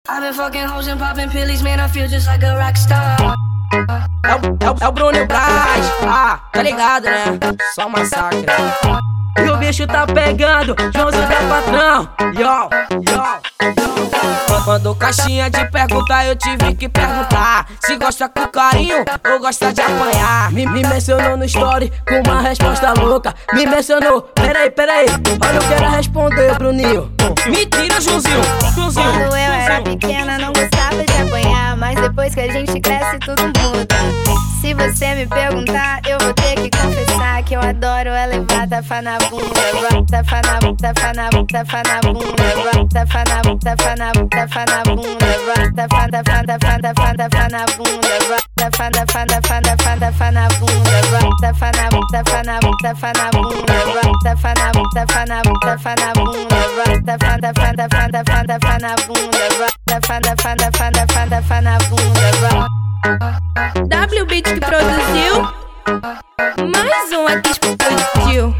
I've been fucking hoes and popping pillies, man, I feel just like a rock star. É o Bruno Braz, tá ligado, né? Só massacre. E o bicho tá pegando, Joãozinho da patrão. Quando caixinha de perguntar, eu tive que perguntar se gosta com carinho ou gosta de apanhar. Me mencionou no story com uma resposta louca. Me mencionou, peraí, olha, eu quero responder, Bruninho. Mentira, Joãozinho. Quando eu era pequena não gostava de apanhar, mas depois que a gente cresce tudo muda. Se você me perguntar, eu vou ter que confessar que eu adoro é levar tapa na bunda, tapa na bunda, tapa na bunda, tapa na bunda, tapa na bunda, tapa na bunda, tapa na bunda, tapa na bunda, tapa na bunda, tapa na bunda, tapa na bunda, tapa na bunda, tapa na bunda, tapa na bunda, tapa na bunda, tapa na bunda, tapa na bunda, tapa na bunda, tapa na bunda. W Beat que produziu, mais um aqui explodiu.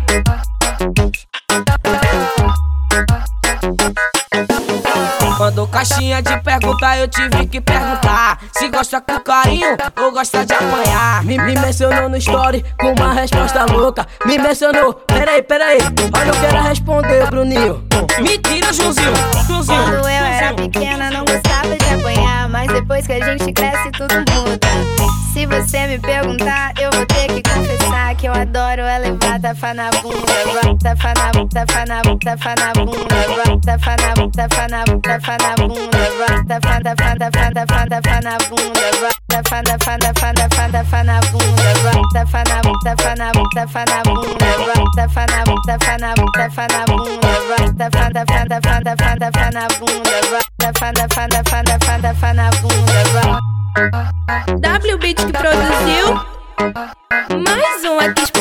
Quando caixinha de perguntar, eu tive que perguntar se gosta com carinho ou gosta de apanhar. Me mencionou no story com uma resposta louca. Me mencionou, peraí, olha, eu quero responder, Bruninho. Mentira, Joãozinho. Quando eu era pequena não gostava de apanhar, mas depois que a gente cresce tudo muda. Se você me perguntar, eu vou ter que confessar que eu adoro é levar tapa na bunda, tapa na bunda, tapa na bunda, tapa na bunda, tapa na bunda, tapa na bunda, tapa na bunda, tapa na bunda, tapa na bunda, tapa na bunda, tapa na bunda, tapa na bunda, tapa na bunda, tapa na bunda, tapa na bunda, tapa na bunda, tapa na bunda, tapa na bunda, tapa na bunda. W Beat que produziu, mais um aqui explodiu.